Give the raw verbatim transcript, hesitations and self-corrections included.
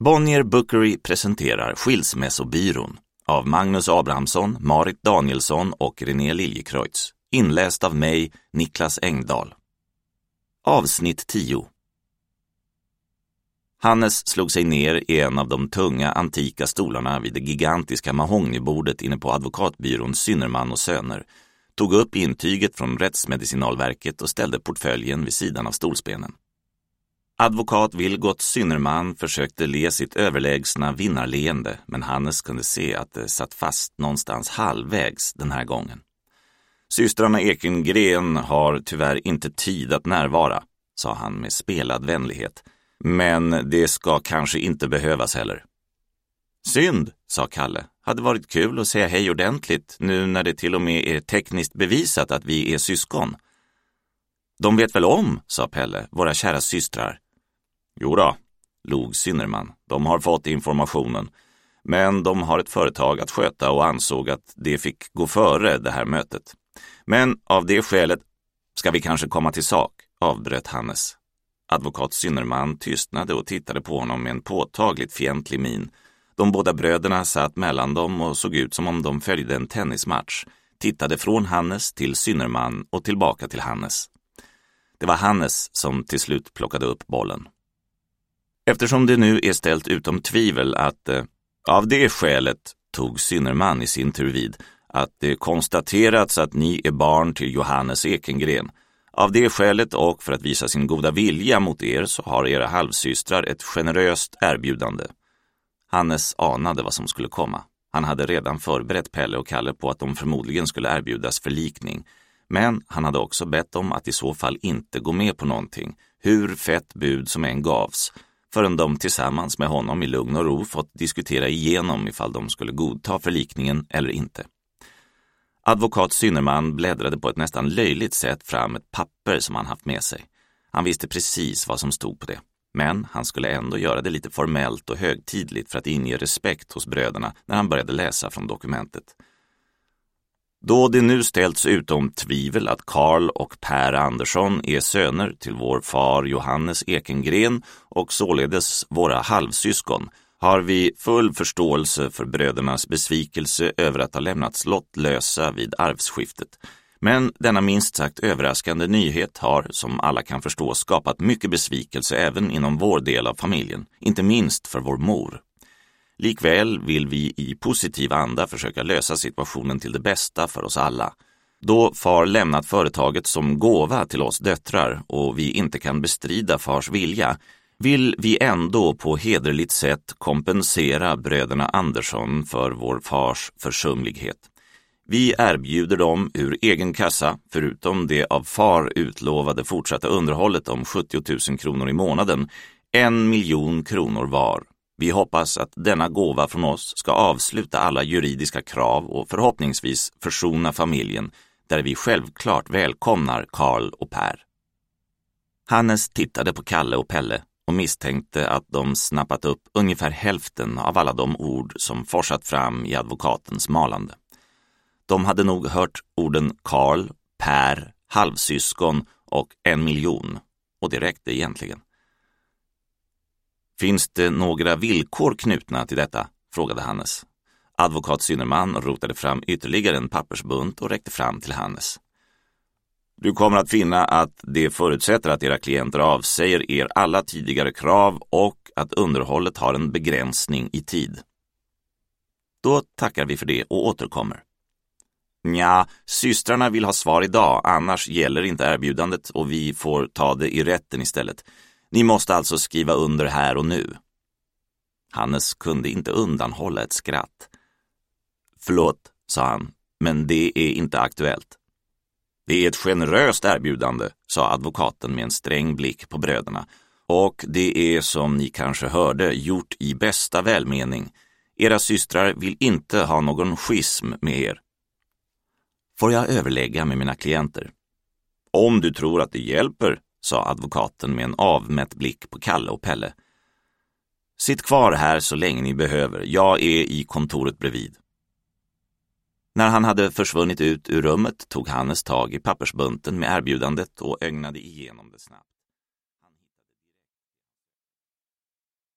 Bonnier Bookery presenterar Skilsmässobyrån av Magnus Abrahamsson, Marit Danielsson och René Liljekreutz. Inläst av mig, Niklas Engdahl. Avsnitt tio. Hannes slog sig ner i en av de tunga antika stolarna vid det gigantiska mahognybordet inne på advokatbyrån Synnerman och Söner, tog upp intyget från Rättsmedicinalverket och ställde portföljen vid sidan av stolsbenen. Advokat Vilgot Synnerman försökte le sitt överlägsna vinnarleende, men Hannes kunde se att det satt fast någonstans halvvägs den här gången. Systrarna Ekengren har tyvärr inte tid att närvara, sa han med spelad vänlighet. Men det ska kanske inte behövas heller. Synd, sa Kalle. Hade varit kul att säga hej ordentligt nu när det till och med är tekniskt bevisat att vi är syskon. De vet väl om, sa Pelle, våra kära systrar. Jo då, log Synnerman. De har fått informationen. Men de har ett företag att sköta och ansåg att det fick gå före det här mötet. Men av det skälet ska vi kanske komma till sak, avbröt Hannes. Advokat Synnerman tystnade och tittade på honom med en påtagligt fientlig min. De båda bröderna satt mellan dem och såg ut som om de följde en tennismatch. Tittade från Hannes till Synnerman och tillbaka till Hannes. Det var Hannes som till slut plockade upp bollen. Eftersom det nu är ställt utom tvivel att eh, av det skälet, tog Synnerman i sin tur vid, att det konstaterats att ni är barn till Johannes Ekengren. Av det skälet och för att visa sin goda vilja mot er så har era halvsystrar ett generöst erbjudande. Hannes anade vad som skulle komma. Han hade redan förberett Pelle och Kalle på att de förmodligen skulle erbjudas förlikning. Men han hade också bett dem att i så fall inte gå med på någonting, hur fett bud som än gavs, förrän de tillsammans med honom i lugn och ro fått diskutera igenom ifall de skulle godta förlikningen eller inte. Advokat Synnerman bläddrade på ett nästan löjligt sätt fram ett papper som han haft med sig. Han visste precis vad som stod på det. Men han skulle ändå göra det lite formellt och högtidligt för att inge respekt hos bröderna när han började läsa från dokumentet. Då det nu ställts utom tvivel att Karl och Per Andersson är söner till vår far Johannes Ekengren och således våra halvsyskon, har vi full förståelse för brödernas besvikelse över att ha lämnats lottlösa vid arvsskiftet. Men denna minst sagt överraskande nyhet har, som alla kan förstå, skapat mycket besvikelse även inom vår del av familjen, inte minst för vår mor. Likväl vill vi i positiv anda försöka lösa situationen till det bästa för oss alla. Då far lämnat företaget som gåva till oss döttrar och vi inte kan bestrida fars vilja, vill vi ändå på hederligt sätt kompensera bröderna Andersson för vår fars försumlighet. Vi erbjuder dem ur egen kassa, förutom det av far utlovade fortsatta underhållet om sjuttio tusen kronor i månaden, en miljon kronor var. Vi hoppas att denna gåva från oss ska avsluta alla juridiska krav och förhoppningsvis försona familjen, där vi självklart välkomnar Karl och Per. Hannes tittade på Kalle och Pelle och misstänkte att de snappat upp ungefär hälften av alla de ord som forsat fram i advokatens malande. De hade nog hört orden Karl, Per, halvsyskon och en miljon, och det räckte egentligen. Finns det några villkor knutna till detta? Frågade Hannes. Advokat Synnerman rotade fram ytterligare en pappersbunt och räckte fram till Hannes. Du kommer att finna att det förutsätter att era klienter avsäger er alla tidigare krav och att underhållet har en begränsning i tid. Då tackar vi för det och återkommer. Nja, systrarna vill ha svar idag, annars gäller inte erbjudandet och vi får ta det i rätten istället. Ni måste alltså skriva under här och nu. Hannes kunde inte undanhålla ett skratt. Förlåt, sa han, men det är inte aktuellt. Det är ett generöst erbjudande, sa advokaten med en sträng blick på bröderna. Och det är, som ni kanske hörde, gjort i bästa välmening. Era systrar vill inte ha någon schism med er. Får jag överlägga med mina klienter? Om du tror att det hjälper, sa advokaten med en avmätt blick på Kalle och Pelle. Sitt kvar här så länge ni behöver. Jag är i kontoret bredvid. När han hade försvunnit ut ur rummet tog Hannes tag i pappersbunten med erbjudandet och ögnade igenom det snabbt.